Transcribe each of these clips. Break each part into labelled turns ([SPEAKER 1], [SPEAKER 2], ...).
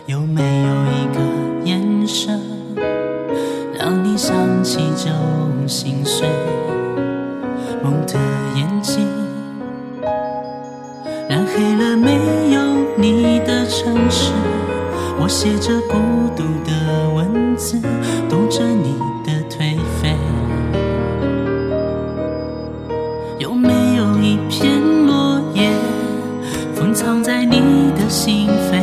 [SPEAKER 1] 有没有一个眼神，让你想起就心碎？梦的眼睛，染黑了没有你的城市。我写着孤独的文字，读着你的颓废。有没有一片落叶，封藏在你的心扉？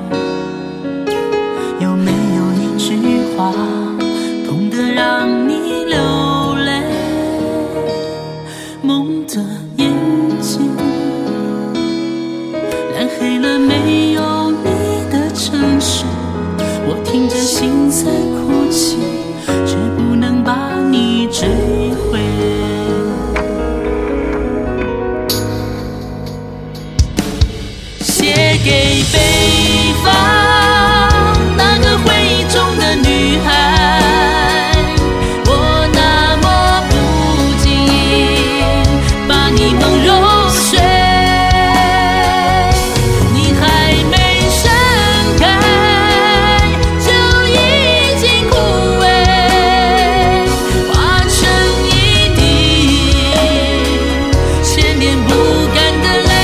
[SPEAKER 1] 有没有一句话，痛得让你流泪？梦的眼睛，染黑了没有你的城市。我听着心在哭泣，却不能把你追回。写给北方那个回忆中的女孩，我那么不经意把你梦入睡，你还没盛开就已经枯萎，化成一滴千年不干的泪。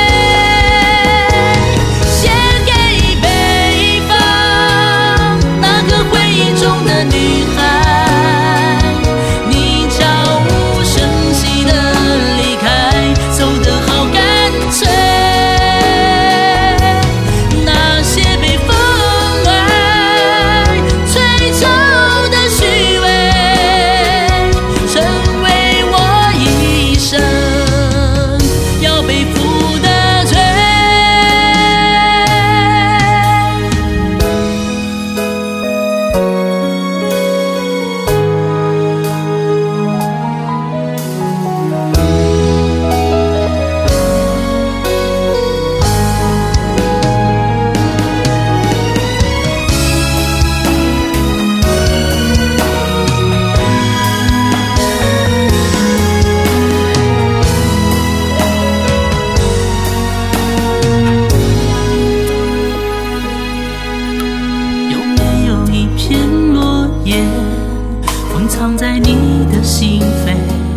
[SPEAKER 1] 藏在你的心扉，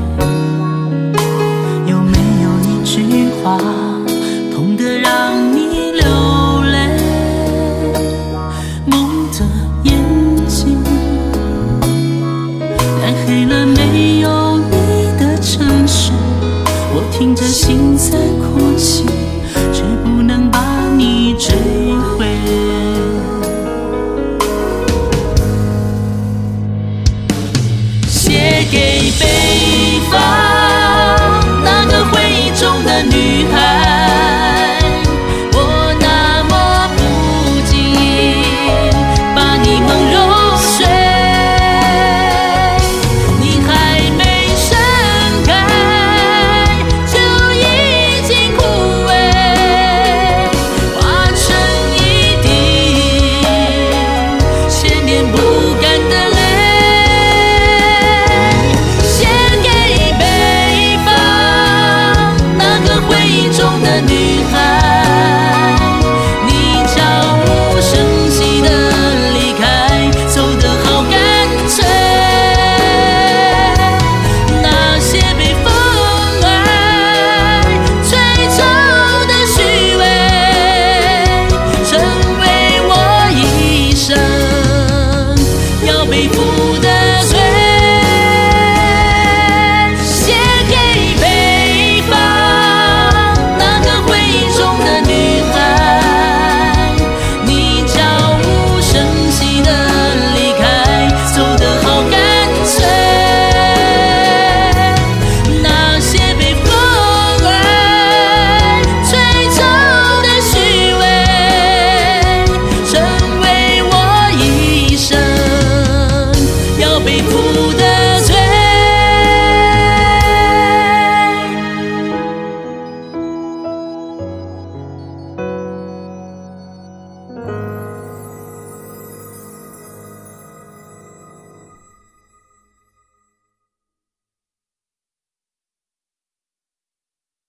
[SPEAKER 1] 有没有一句话，痛得让你流泪？梦的眼睛，染黑了没有你的城市。我听着心在哭泣，却不能把你追回。写给北方那个回忆中的女孩，我那么不经意把你梦入睡，你还没盛开就已经枯萎，化成一滴千年不干的泪。女孩，你悄无声息地离开，走得好干脆。那些被风儿吹走的虚伪，成为我一生要背负的罪。背负